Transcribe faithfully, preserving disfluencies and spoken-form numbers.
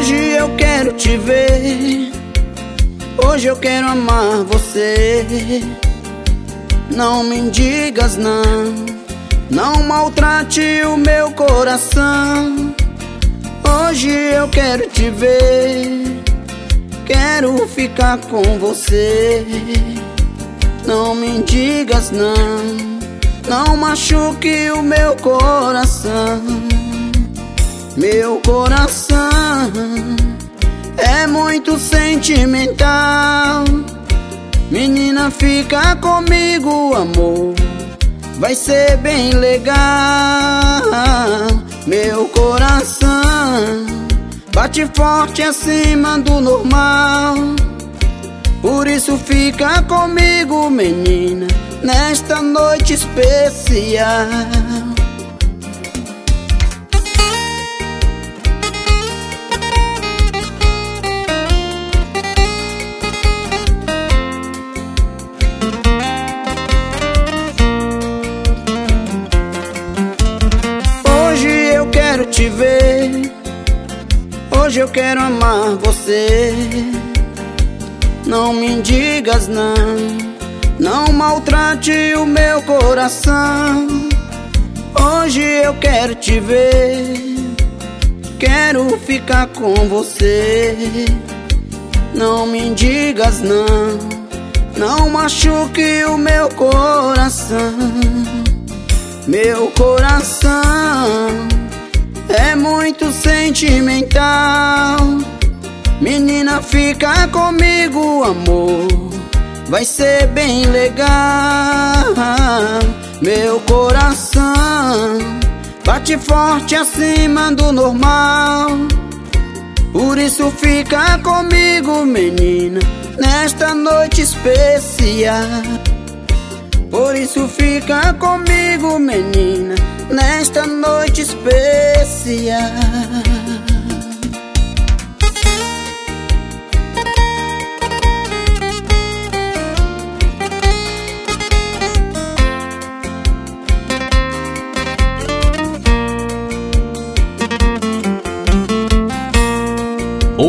Hoje eu quero te ver, hoje eu quero amar você. Não me digas não, não maltrate o meu coração. Hoje eu quero te ver, quero ficar com você. Não me digas não, não machuque o meu coração. Meu coração é muito sentimental. Menina, fica comigo, amor, vai ser bem legal. Meu coração bate forte acima do normal. Por isso fica comigo, menina, nesta noite especial. Hoje eu quero te ver, hoje eu quero amar você. Não me digas não, não maltrate o meu coração. Hoje eu quero te ver, quero ficar com você. Não me digas não, não machuque o meu coração. Meu coração é muito sentimental. Menina, fica comigo, amor, vai ser bem legal. Meu coração bate forte acima do normal. Por isso fica comigo, menina, nesta noite especial. Por isso fica comigo, menina, nesta noite especial.